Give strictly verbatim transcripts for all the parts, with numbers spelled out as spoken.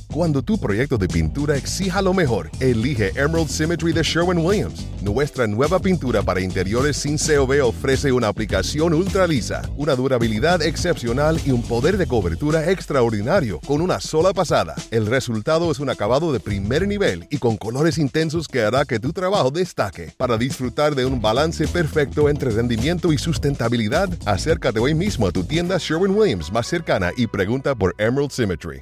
Cuando tu proyecto de pintura exija lo mejor, elige Emerald Symmetry de Sherwin-Williams. Nuestra nueva pintura para interiores sin C O V ofrece una aplicación ultra lisa, una durabilidad excepcional y un poder de cobertura extraordinario con una sola pasada. El resultado es un acabado de primer nivel y con colores intensos que hará que tu trabajo destaque. Para disfrutar de un balance perfecto entre rendimiento y sustentabilidad, acércate hoy mismo a tu tienda Sherwin-Williams más cercana y pregunta por Emerald Symmetry.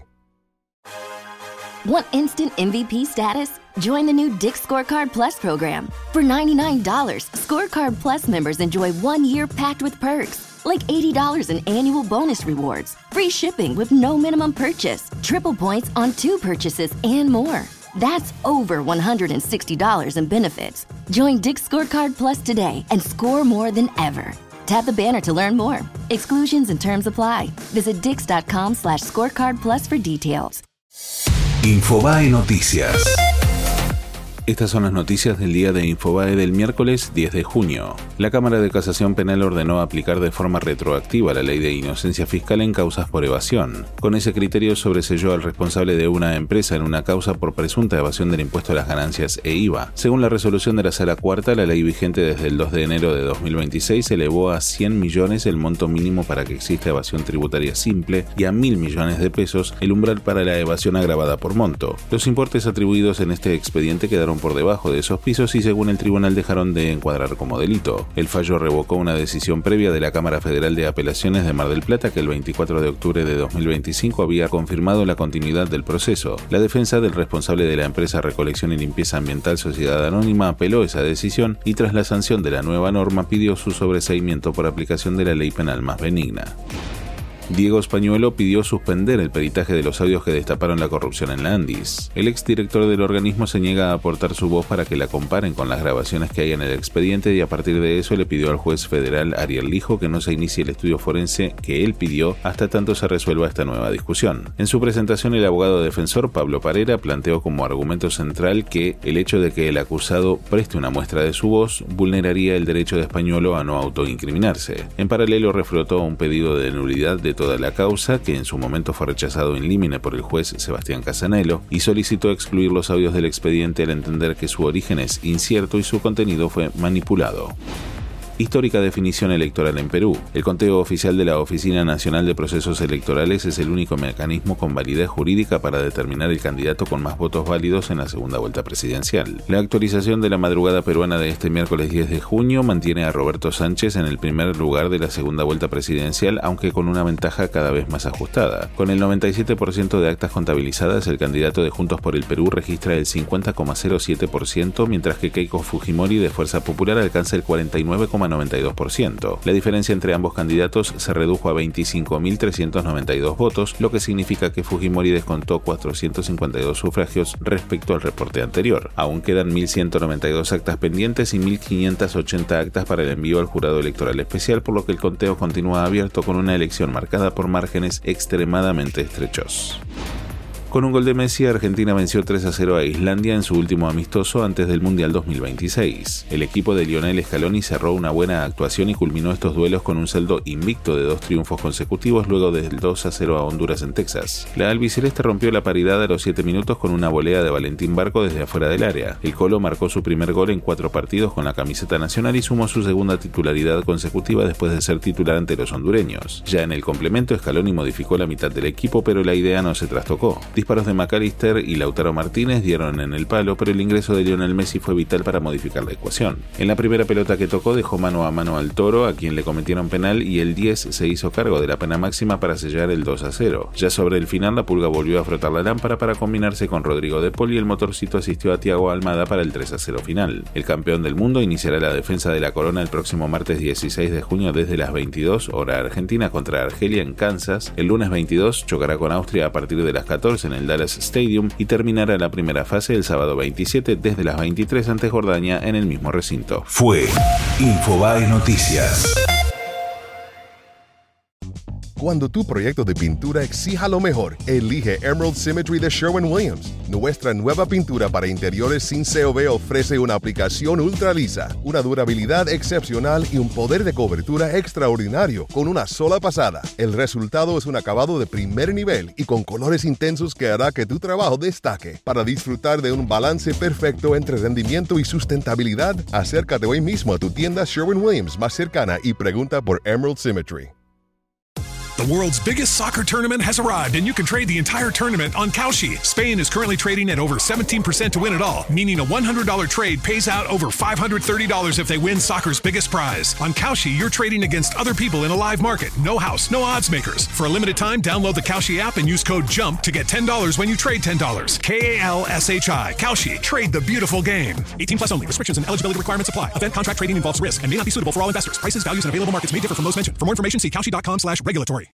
Want instant M V P status? Join the new Dick's Scorecard Plus program. For ninety-nine dollars, Scorecard Plus members enjoy one year packed with perks, like eighty dollars in annual bonus rewards, free shipping with no minimum purchase, triple points on two purchases, and more. That's over one hundred sixty dollars in benefits. Join Dick's Scorecard Plus today and score more than ever. Tap the banner to learn more. Exclusions and terms apply. Visit dix.com slash scorecard plus for details. Infobae Noticias. Estas son las noticias del día de Infobae del miércoles diez de junio. La Cámara de Casación Penal ordenó aplicar de forma retroactiva la ley de inocencia fiscal en causas por evasión. Con ese criterio sobreseyó al responsable de una empresa en una causa por presunta evasión del impuesto a las ganancias e I V A. Según la resolución de la Sala Cuarta, la ley vigente desde el dos de enero de dos mil veintiséis elevó a cien millones el monto mínimo para que exista evasión tributaria simple y a mil millones de pesos el umbral para la evasión agravada por monto. Los importes atribuidos en este expediente quedaron por debajo de esos pisos y según el tribunal dejaron de encuadrar como delito. El fallo revocó una decisión previa de la Cámara Federal de Apelaciones de Mar del Plata que el veinticuatro de octubre de dos mil veinticinco había confirmado la continuidad del proceso. La defensa del responsable de la empresa Recolección y Limpieza Ambiental Sociedad Anónima apeló esa decisión y tras la sanción de la nueva norma pidió su sobreseimiento por aplicación de la ley penal más benigna. Diego Españuelo pidió suspender el peritaje de los audios que destaparon la corrupción en la Andis. El exdirector del organismo se niega a aportar su voz para que la comparen con las grabaciones que hay en el expediente y a partir de eso le pidió al juez federal Ariel Lijo que no se inicie el estudio forense que él pidió hasta tanto se resuelva esta nueva discusión. En su presentación, el abogado defensor Pablo Parera planteó como argumento central que el hecho de que el acusado preste una muestra de su voz vulneraría el derecho de Españuelo a no autoincriminarse. En paralelo, reflotó un pedido de nulidad de toda la causa, que en su momento fue rechazado in limine por el juez Sebastián Casanello, y solicitó excluir los audios del expediente al entender que su origen es incierto y su contenido fue manipulado. Histórica definición electoral en Perú. El conteo oficial de la Oficina Nacional de Procesos Electorales es el único mecanismo con validez jurídica para determinar el candidato con más votos válidos en la segunda vuelta presidencial. La actualización de la madrugada peruana de este miércoles diez de junio mantiene a Roberto Sánchez en el primer lugar de la segunda vuelta presidencial, aunque con una ventaja cada vez más ajustada. Con el noventa y siete por ciento de actas contabilizadas, el candidato de Juntos por el Perú registra el cincuenta coma cero siete por ciento, mientras que Keiko Fujimori de Fuerza Popular alcanza el cuarenta y nueve coma noventa y dos por ciento. La diferencia entre ambos candidatos se redujo a veinticinco mil trescientos noventa y dos votos, lo que significa que Fujimori descontó cuatrocientos cincuenta y dos sufragios respecto al reporte anterior. Aún quedan mil ciento noventa y dos actas pendientes y mil quinientas ochenta actas para el envío al jurado electoral especial, por lo que el conteo continúa abierto con una elección marcada por márgenes extremadamente estrechos. Con un gol de Messi, Argentina venció tres a cero a Islandia en su último amistoso antes del Mundial dos mil veintiséis. El equipo de Lionel Scaloni cerró una buena actuación y culminó estos duelos con un saldo invicto de dos triunfos consecutivos luego del dos a cero a Honduras en Texas. La albiceleste rompió la paridad a los siete minutos con una volea de Valentín Barco desde afuera del área. El Colo marcó su primer gol en cuatro partidos con la camiseta nacional y sumó su segunda titularidad consecutiva después de ser titular ante los hondureños. Ya en el complemento, Scaloni modificó la mitad del equipo, pero la idea no se trastocó. Disparos de McAllister y Lautaro Martínez dieron en el palo, pero el ingreso de Lionel Messi fue vital para modificar la ecuación. En la primera pelota que tocó dejó mano a mano al Toro, a quien le cometieron penal, y el diez se hizo cargo de la pena máxima para sellar el dos a cero. Ya sobre el final, la Pulga volvió a frotar la lámpara para combinarse con Rodrigo de Paul y el motorcito asistió a Thiago Almada para el tres a cero final. El campeón del mundo iniciará la defensa de la corona el próximo martes dieciséis de junio desde las veintidós, hora argentina, contra Argelia en Kansas. El lunes veintidós chocará con Austria a partir de las catorce en el Dallas Stadium y terminará la primera fase el sábado veintisiete desde las veintitrés ante Jordania en el mismo recinto. Fue Infobae Noticias. Cuando tu proyecto de pintura exija lo mejor, elige Emerald Symmetry de Sherwin-Williams. Nuestra nueva pintura para interiores sin C O V ofrece una aplicación ultra lisa, una durabilidad excepcional y un poder de cobertura extraordinario con una sola pasada. El resultado es un acabado de primer nivel y con colores intensos que hará que tu trabajo destaque. Para disfrutar de un balance perfecto entre rendimiento y sustentabilidad, acércate hoy mismo a tu tienda Sherwin-Williams más cercana y pregunta por Emerald Symmetry. The world's biggest soccer tournament has arrived, and you can trade the entire tournament on Kalshi. Spain is currently trading at over seventeen percent to win it all, meaning a one hundred dollars trade pays out over five hundred thirty dollars if they win soccer's biggest prize. On Kalshi, you're trading against other people in a live market. No house, no odds makers. For a limited time, download the Kalshi app and use code JUMP to get ten dollars when you trade ten dollars. K A L S H I. Kalshi. Trade the beautiful game. eighteen plus only. Restrictions and eligibility requirements apply. Event contract trading involves risk and may not be suitable for all investors. Prices, values, and available markets may differ from those mentioned. For more information, see kalshi dot com slash regulatory.